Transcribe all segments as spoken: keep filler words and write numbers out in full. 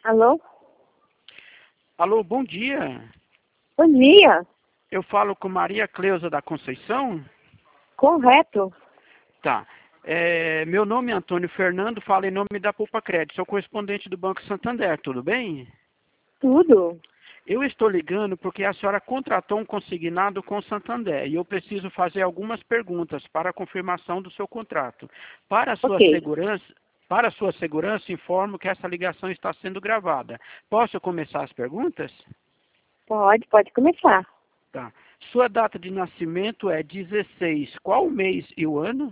Alô? Alô, bom dia. Bom dia. Eu falo com Maria Cleusa da Conceição? Correto. Tá. É, meu nome é Antônio Fernando, falo em nome da Poupa Crédito. Sou correspondente do Banco Santander, tudo bem? Tudo. Eu estou ligando porque a senhora contratou um consignado com o Santander e eu preciso fazer algumas perguntas para a confirmação do seu contrato. Para a sua Ok. segurança, para a sua segurança, informo que essa ligação está sendo gravada. Posso começar as perguntas? Pode, pode começar. Tá. Sua data de nascimento é dezesseis. Qual o mês e o ano?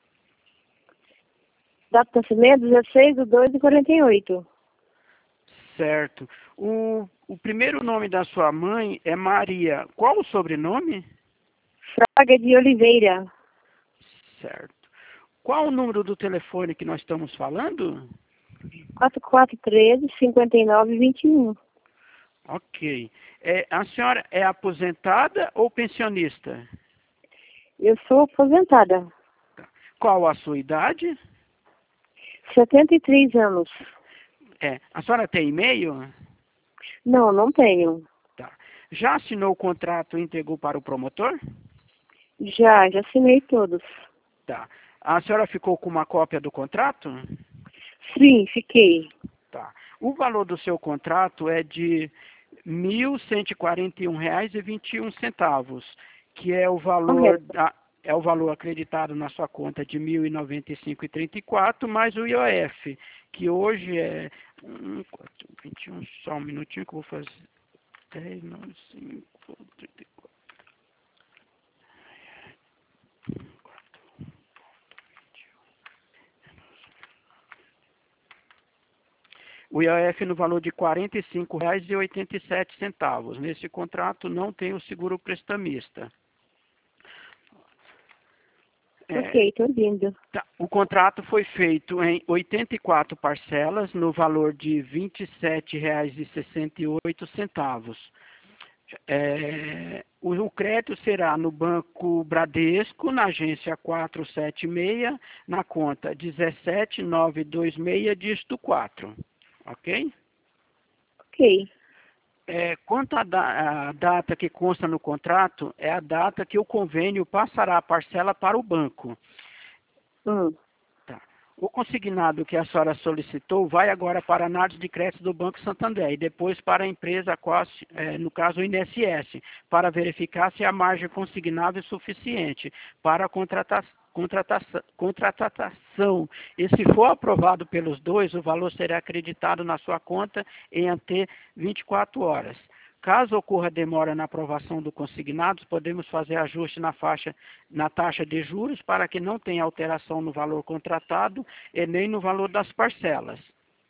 Data de nascimento, dezesseis de dois de quarenta e oito. Certo. O, o primeiro nome da sua mãe é Maria. Qual o sobrenome? Fraga de Oliveira. Certo. Qual o número do telefone que nós estamos falando? quatro quatro um três, cinco nove dois um. Ok. É, a senhora é aposentada ou pensionista? Eu sou aposentada. Qual a sua idade? setenta e três anos. É. A senhora tem e-mail? Não, não tenho. Tá. Já assinou o contrato e entregou para o promotor? Já, já assinei todos. Tá. A senhora ficou com uma cópia do contrato? Sim, fiquei. Tá. O valor do seu contrato é de mil cento e quarenta e um reais e vinte e um centavos, que é o valor Correto. da, é o valor acreditado na sua conta de mil e noventa e cinco reais e trinta e quatro centavos mais o I O F, que hoje é um, quatro, vinte e um, só um minutinho que eu vou fazer. dez, nove, cinco, trinta e quatro. O I O F no valor de quarenta e cinco reais e oitenta e sete centavos. Nesse contrato não tem o seguro prestamista. É, Ok, tô ouvindo. tá. O contrato foi feito em oitenta e quatro parcelas, no valor de vinte e sete reais e sessenta e oito centavos. É, o, o crédito será no Banco Bradesco, na agência quatrocentos e setenta e seis, na conta dezessete mil novecentos e vinte e seis, dígito quatro. Ok? Ok. É, quanto à da, a data que consta no contrato, é a data que o convênio passará a parcela para o banco. Hum. Tá. O consignado que a senhora solicitou vai agora para a análise de crédito do Banco Santander e depois para a empresa, qual, é, no caso o I N S S, para verificar se a margem consignada é suficiente para a contrata contratação, contratação. E se for aprovado pelos dois, o valor será acreditado na sua conta em até vinte e quatro horas. Caso ocorra demora na aprovação do consignado, podemos fazer ajuste na faixa, na taxa de juros para que não tenha alteração no valor contratado e nem no valor das parcelas.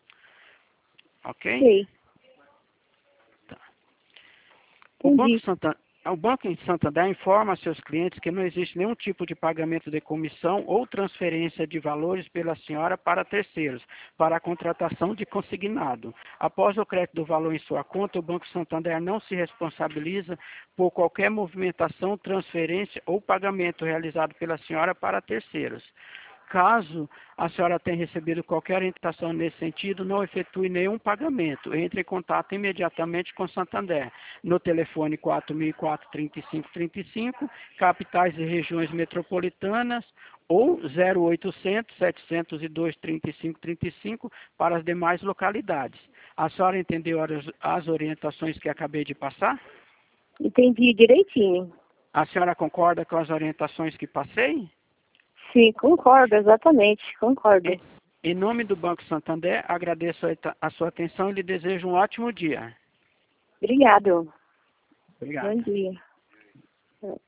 Ok? Ok. Tá. O Banco Entendi. Santander, o Banco em Santander informa a seus clientes que não existe nenhum tipo de pagamento de comissão ou transferência de valores pela senhora para terceiros, para a contratação de consignado. Após o crédito do valor em sua conta, o Banco Santander não se responsabiliza por qualquer movimentação, transferência ou pagamento realizado pela senhora para terceiros. Caso a senhora tenha recebido qualquer orientação nesse sentido, não efetue nenhum pagamento. Entre em contato imediatamente com Santander, no telefone quatro mil e quatro, trinta e cinco trinta e cinco, capitais e regiões metropolitanas, ou zero oitocentos, setecentos e dois, trinta e cinco trinta e cinco para as demais localidades. A senhora entendeu as, as orientações que acabei de passar? Entendi direitinho. A senhora concorda com as orientações que passei? Sim, concordo, exatamente, concordo. Em, em nome do Banco Santander, agradeço a, a sua atenção e lhe desejo um ótimo dia. Obrigado. Bom Obrigado. dia.